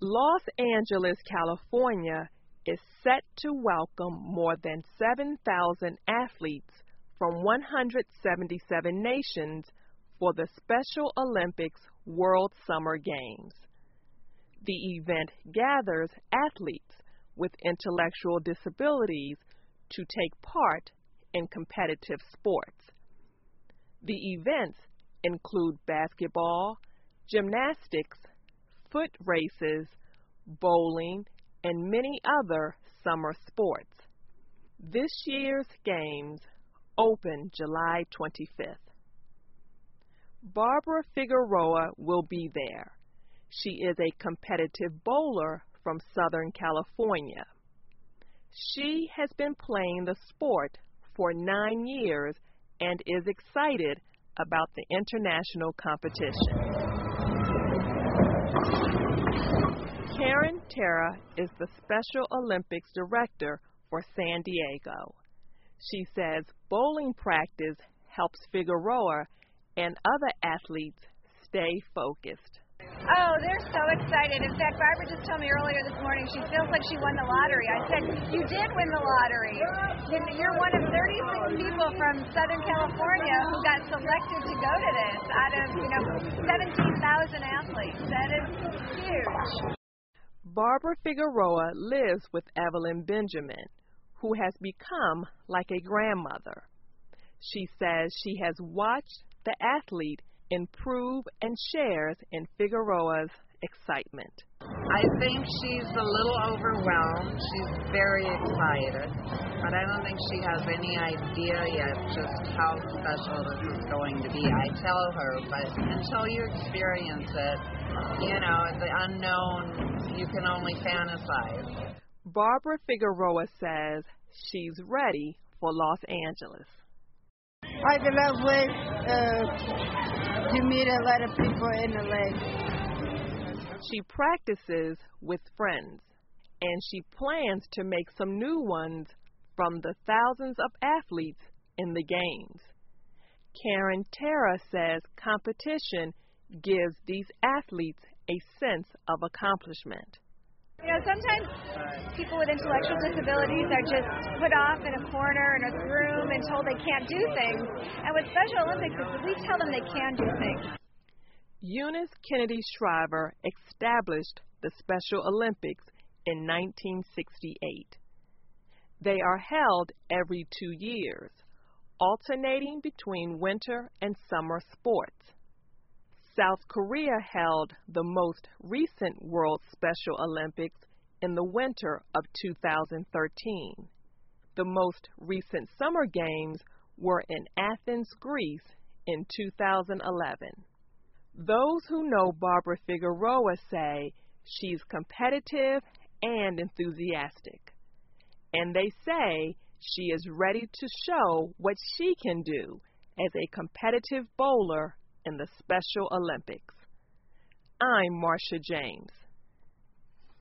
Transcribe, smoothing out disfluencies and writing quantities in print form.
Los Angeles, California is set to welcome more than 7,000 athletes from 177 nations for the Special Olympics World Summer Games. The event gathers athletes with intellectual disabilities to take part in competitive sports. The events include basketball, gymnastics, foot races, bowling, and many other summer sports. This year's games open July 25th. Barbara Figueroa will be there. She is a competitive bowler from Southern California. She has been playing the sport for 9 years and is excited about the international competition. Karen Terra is the Special Olympics Director for San Diego. She says bowling practice helps Figueroa and other athletes stay focused. Oh, they're so excited. In fact, Barbara just told me earlier this morning she feels like she won the lottery. I said, you did win the lottery. You're one of 36 people from Southern California who got selected to go to this out of, 17,000 athletes. That is huge. Barbara Figueroa lives with Evelyn Benjamin, who has become like a grandmother. She says she has watched the athlete improve and shares in Figueroa's excitement. I think she's a little overwhelmed. She's very excited, but I don't think she has any idea yet just how special this is going to be. I tell her, but until you experience it, the unknown, you can only fantasize. Barbara Figueroa says she's ready for Los Angeles. I love ways to meet a lot of people in the lake. She practices with friends, and she plans to make some new ones from the thousands of athletes in the games. Karen Terra says competition gives these athletes a sense of accomplishment. Sometimes people with intellectual disabilities are just put off in a corner in a room and told they can't do things. And with Special Olympics, we tell them they can do things. Eunice Kennedy Shriver established the Special Olympics in 1968. They are held every 2 years, alternating between winter and summer sports. South Korea held the most recent World Special Olympics in the winter of 2013. The most recent Summer Games were in Athens, Greece in 2011. Those who know Barbara Figueroa say she's competitive and enthusiastic. And they say she is ready to show what she can do as a competitive bowler in the Special Olympics. I'm Marcia James.